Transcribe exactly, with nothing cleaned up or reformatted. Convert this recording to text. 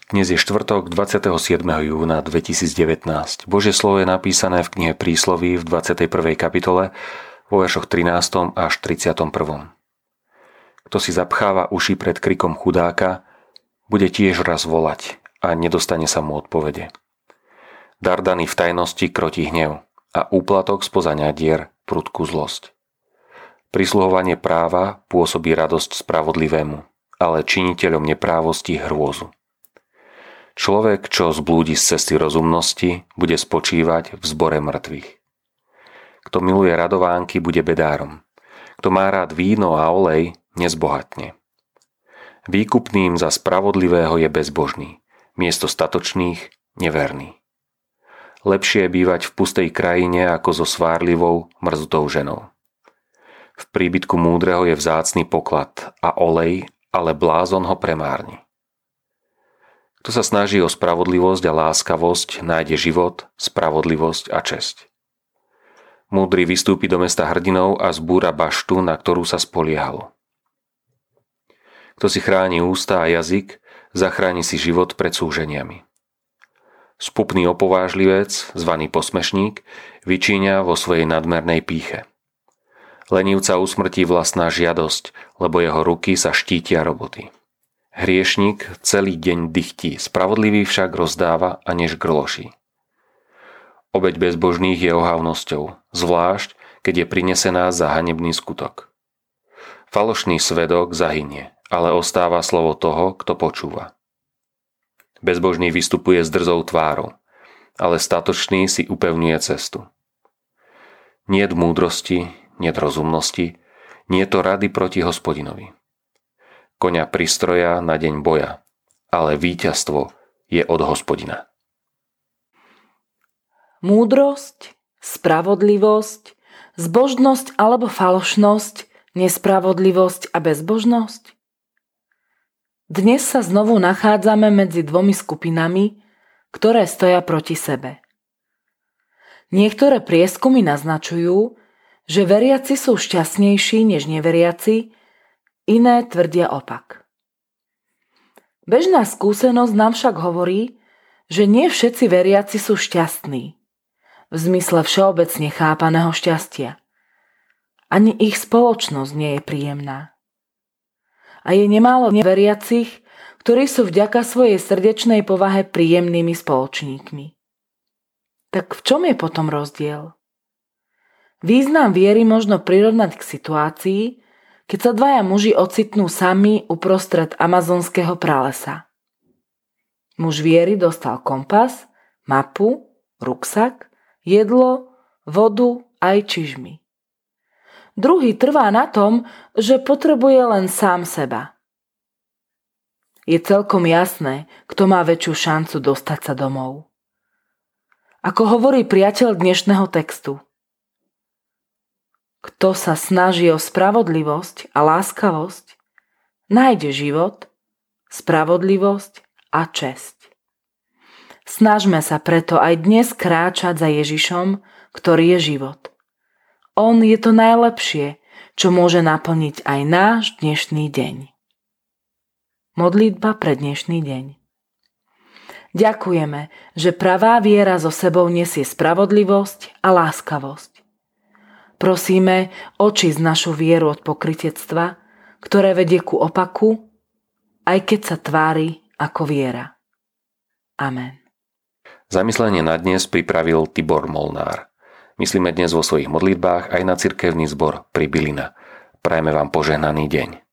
Dnes je štvrtok dvadsiateho siedmeho júna dvetisícdevätnásť. Božie slovo je napísané v knihe Prísloví v dvadsiatej prvej kapitole vo veršoch trinástom až tridsiatom prvom. Kto si zapcháva uši pred krikom chudáka, bude tiež raz volať a nedostane sa mu odpovede. Dar daný v tajnosti krotí hnev a úplatok spoza dier prudkú zlosť. Prisluhovanie práva pôsobí radosť spravodlivému, ale činiteľom neprávosti hrôzu. Človek, čo zblúdi z cesty rozumnosti, bude spočívať v zbore mŕtvych. Kto miluje radovánky, bude bedárom. Kto má rád víno a olej, nezbohatne. Výkupným za spravodlivého je bezbožný, miesto statočných neverný. Lepšie je bývať v pustej krajine ako so svárlivou, mrzutou ženou. V príbytku múdreho je vzácny poklad a olej, ale blázon ho premárni. Kto sa snaží o spravodlivosť a láskavosť, nájde život, spravodlivosť a česť. Múdry vystúpi do mesta hrdinou a zbúra baštu, na ktorú sa spoliehalo. Kto si chráni ústa a jazyk, zachráni si život pred súženiami. Spupný opovážlivec, zvaný posmešník, vyčíňa vo svojej nadmernej pýche. Lenivca usmrtí vlastná žiadosť, lebo jeho ruky sa štítia roboty. Hriešnik celý deň dychtí, spravodlivý však rozdáva a než grloší. Obeť bezbožných je ohavnosťou, zvlášť keď je prinesená za hanebný skutok. Falošný svedok zahynie, ale ostáva slovo toho, kto počúva. Bezbožný vystupuje s drzou tvárou, ale statočný si upevňuje cestu. Niet múdrosti, niet rozumnosti, niet to rady proti Hospodinovi. Koňa pristroja na deň boja, ale víťazstvo je od Hospodina. Múdrosť, spravodlivosť, zbožnosť alebo falošnosť, nespravodlivosť a bezbožnosť? Dnes sa znovu nachádzame medzi dvomi skupinami, ktoré stoja proti sebe. Niektoré prieskumy naznačujú, že veriaci sú šťastnejší než neveriaci, iné tvrdia opak. Bežná skúsenosť nám však hovorí, že nie všetci veriaci sú šťastní, v zmysle všeobecne chápaného šťastia. Ani ich spoločnosť nie je príjemná. A je nemálo neveriacich, ktorí sú vďaka svojej srdečnej povahe príjemnými spoločníkmi. Tak v čom je potom rozdiel? Význam viery možno prirovnať k situácii, keď sa dvaja muži ocitnú sami uprostred amazonského pralesa. Muž viery dostal kompas, mapu, ruksak, jedlo, vodu aj čižmy. Druhý trvá na tom, že potrebuje len sám seba. Je celkom jasné, kto má väčšiu šancu dostať sa domov. Ako hovorí priateľ dnešného textu, kto sa snaží o spravodlivosť a láskavosť, nájde život, spravodlivosť a česť. Snažme sa preto aj dnes kráčať za Ježišom, ktorý je život. On je to najlepšie, čo môže naplniť aj náš dnešný deň. Modlitba pre dnešný deň. Ďakujeme, že pravá viera so sebou nesie spravodlivosť a láskavosť. Prosíme, očísť našu vieru od pokrytectva, ktoré vedie ku opaku, aj keď sa tvári ako viera. Amen. Zamyslenie na dnes pripravil Tibor Molnár. Myslíme dnes vo svojich modlitbách aj na cirkevný zbor Pribilina. Prajeme vám požehnaný deň.